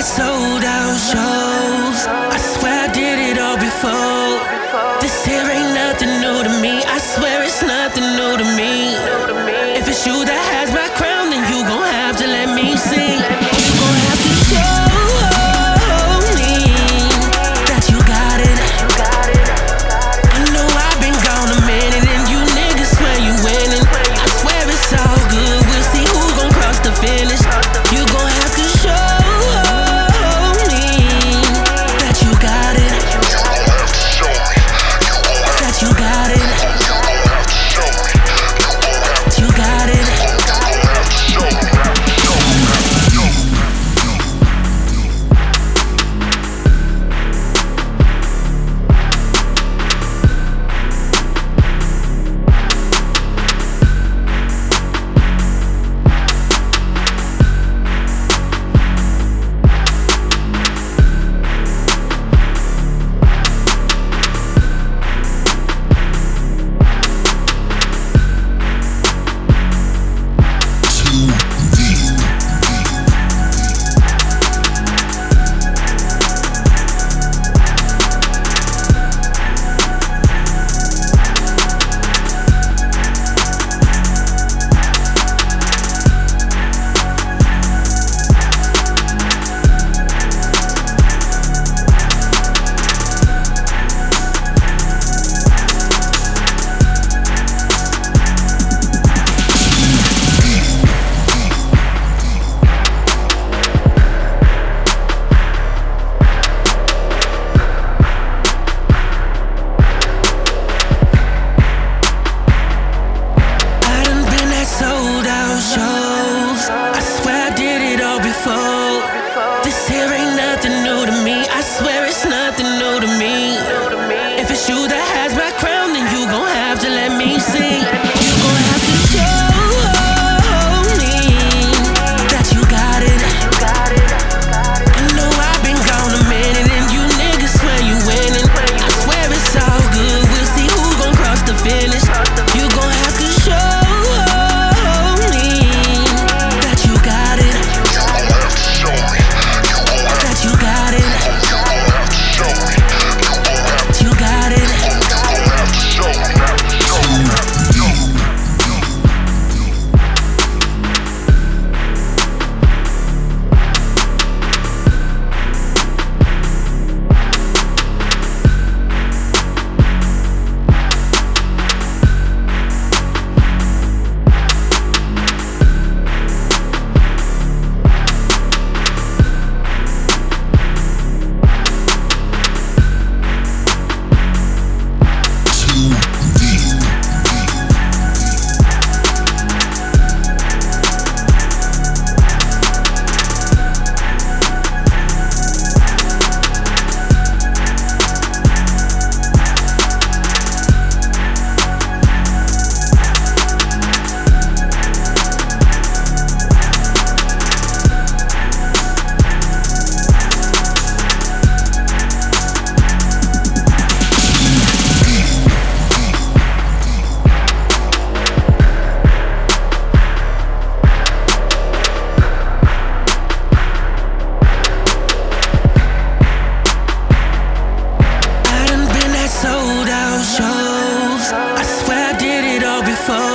sold out shows. I swear I did it all before. This here ain't nothing new to me. I swear it's nothing new to me. If it's you that has my crown, then you gon' have to let me sing. You gon' have to show me that you got it. I know I've been gone a minute and you niggas swear you winning. I swear it's all good. We'll see who gon' cross the finish. You gon' have to show me that you got it. That you got it. You got it. This here ain't nothing new to me. I swear it's nothing new to me. If it's you that has my crown, then you gon' have to let me sing. You gon' have to show me that you got it. I know I've been gone a minute and you niggas swear you winning. I swear it's all good. We'll see who gon' cross the finish. You gon' have to show me that you got it. You got it. You got it. Sold out shows. I swear I did it all before.